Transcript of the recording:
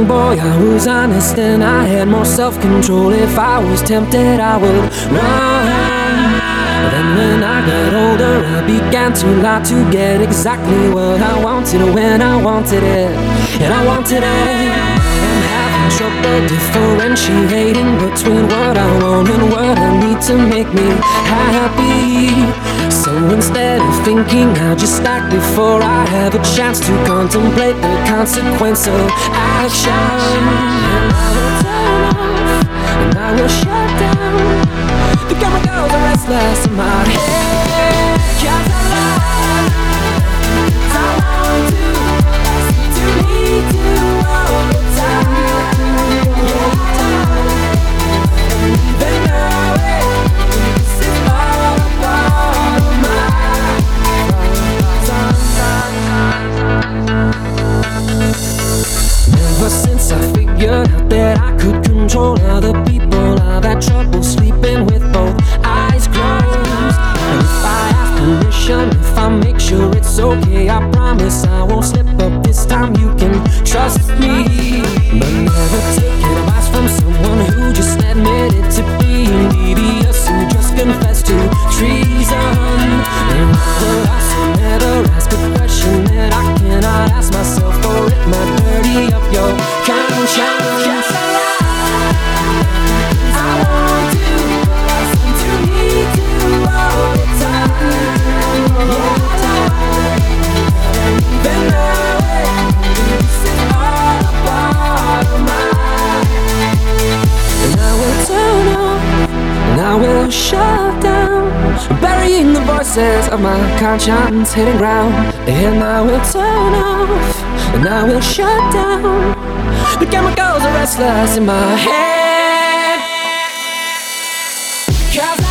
young boy, I was honest and I had more self-control. If I was tempted, I would run. Then when I got older, I began to lie to get exactly what I wanted when I wanted it. And I wanted it. I'm having trouble differentiating between what I want and what I need to make me happy. So instead of thinking, I'll just act before I have a chance to contemplate the consequence of action. And I will turn off, and I will shut down. The camera goes restless in my head. 'Cause I love, I want to listen to me too all the time. Even though this is all a part of my Ever since I figured out that I could control other people, I've had trouble sleeping with both eyes closed. And if I ask permission, if I make sure it's okay, I promise I won't slip up this time. You can trust me. But never take advice from someone who just admitted to being devious, who just confessed to treason. And I will also never ask a question that I cannot ask myself, or it might dirty up your conscience. Yes, I want to listen to me too all the time. Even though this is all a part of mine. And I will turn off, and I will shut down, burying the voices of my conscience hitting ground. And I will turn off, and I will shut down. The chemicals are restless in my head. 'Cause